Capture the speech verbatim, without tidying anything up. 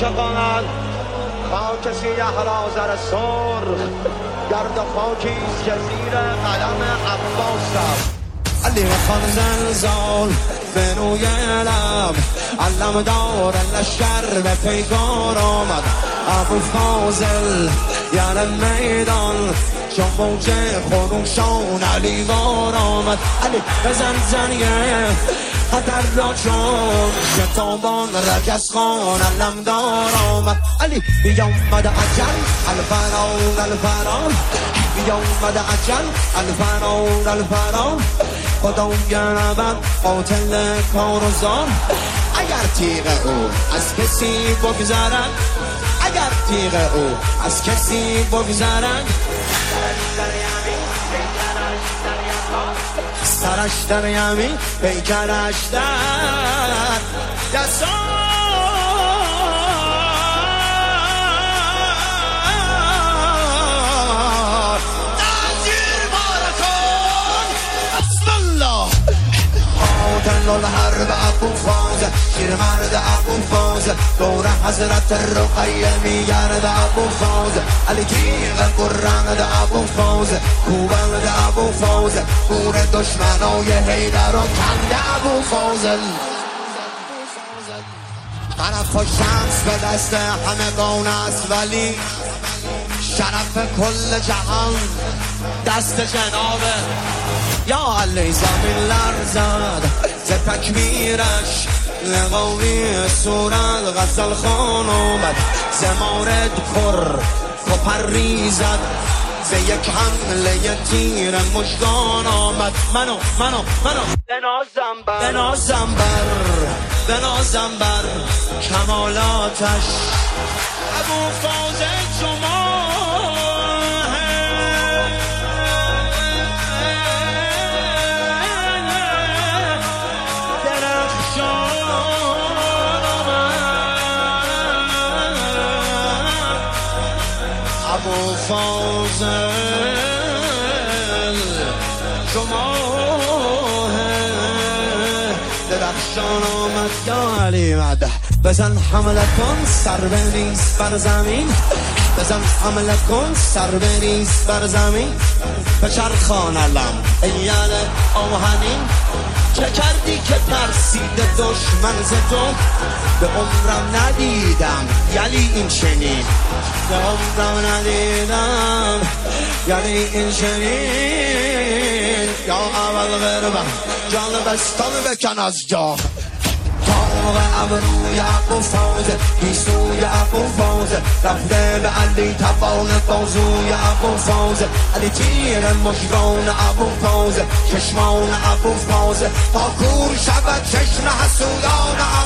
خاک قانل، خاک سیه رازر سرخ، گرد و خاکیست که زیر قلم عباسم. علی خان زلزال به روی لب، علم دار لشکر به پیکار آمد. ابو فاضل یار میدان، چون موج خروشان علی وار آمد. علی بزن زنیه خطر را چون شتابان رکس خان علم دار آمد. علی بیامد اجل الفران الفران، بیامد اجل الفران الفران. خدای نبرد قاتل کارزار، اگر تیغ او از کسی بگذرد، اگر تیغ او از کسی بگذرد. سرش در یمین پیکرش در دستان. قاتل الحرب ابو فاضل، شیر مرد ابو فاضل، دور حضرت رقیه میگرد ابو فاضل. علی تیغ قرند ابو فاضل، کوبند ابو فاضل، گور دشمنای حیدر و کنده ابو فاضل. طرف و شمس به دست همگان است، ولی شرف کل جهان دست جنابه. یا علی زمین لرزد ز تکبیرش، لقاوی صورت غزل خان آمد. ز مارد پر و پریزد، ز یک حمله تیر مژگان آمد. منو منو منو بنازم بر بنازم بر بنازم بر کمالاتش. ابو فاضل شما ابو فاضل شما درخشان آمد. یا علی مده بزن حمله کن سر بریز بر زمین، بزن حمله کن سر بریز بر زمین. بچرخان علم ایال آهنین، چه کردی که ترسید دشمن ز تو؟ به عمرم ندیدم یلی این چنین، به عمرم ندیدم یلی این چنین. یا اول غربم جان بستان بکن از جا، تاق ابروی ابو فاضل، گیسوی ابو فاضل، رفته به علی توان بازوی ابو فاضل. علی تیر مژگان ابو فاضل، چشمان ابو فاضل، تا کور شود چشم حسودان